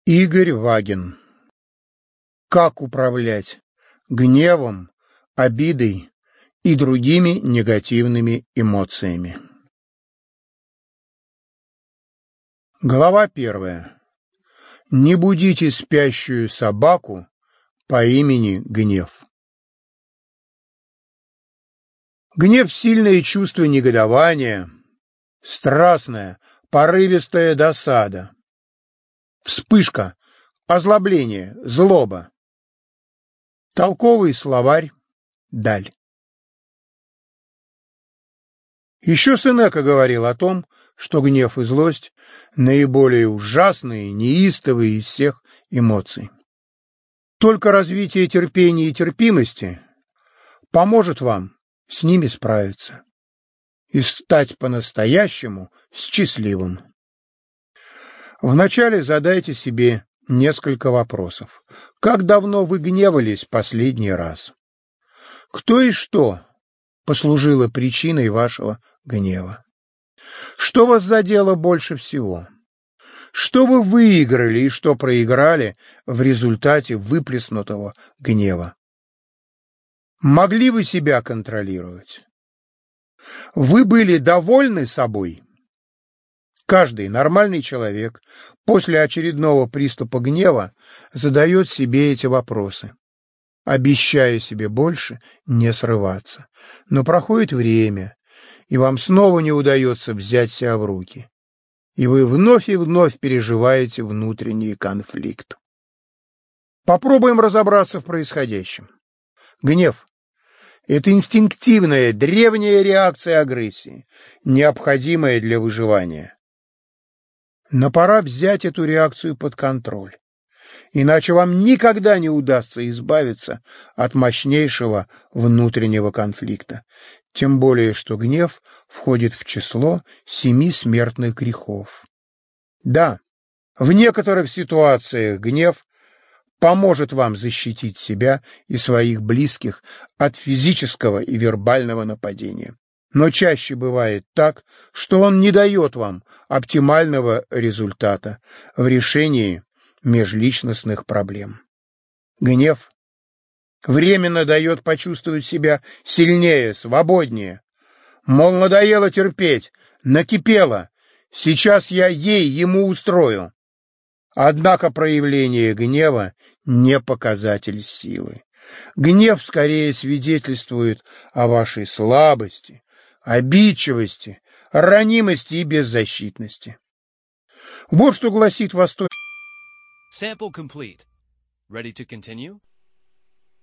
Игорь Вагин. Как управлять гневом, обидой и другими негативными эмоциями? Глава 1. Не будите спящую собаку по имени Гнев. Гнев — сильное чувство негодования, страстная, порывистая досада, вспышка, озлобление, злоба. Толковый словарь Даль. Еще Сенека говорил о том, что гнев и злость — наиболее ужасные, неистовые из всех эмоций. Только развитие терпения и терпимости поможет вам с ними справиться и стать по-настоящему счастливым. Вначале задайте себе несколько вопросов. Как давно вы гневались последний раз? Кто и что послужило причиной вашего гнева? Что вас задело больше всего? Что вы выиграли и что проиграли в результате выплеснутого гнева? Могли вы себя контролировать? Вы были довольны собой? Каждый нормальный человек после очередного приступа гнева задает себе эти вопросы, обещая себе больше не срываться. Но проходит время, и вам снова не удается взять себя в руки, и вы вновь и вновь переживаете внутренний конфликт. Попробуем разобраться в происходящем. Гнев — это инстинктивная, древняя реакция агрессии, необходимая для выживания. Но пора взять эту реакцию под контроль, иначе вам никогда не удастся избавиться от мощнейшего внутреннего конфликта, тем более что гнев входит в число 7 смертных грехов. Да, в некоторых ситуациях гнев поможет вам защитить себя и своих близких от физического и вербального нападения. Но чаще бывает так, что он не дает вам оптимального результата в решении межличностных проблем. Гнев временно дает почувствовать себя сильнее, свободнее. Мол, надоело терпеть, накипело, сейчас я ему устрою. Однако проявление гнева не показатель силы. Гнев скорее свидетельствует о вашей слабости, обидчивости, ранимости и беззащитности. Вот что гласит Восточный. Sample complete. Ready to continue?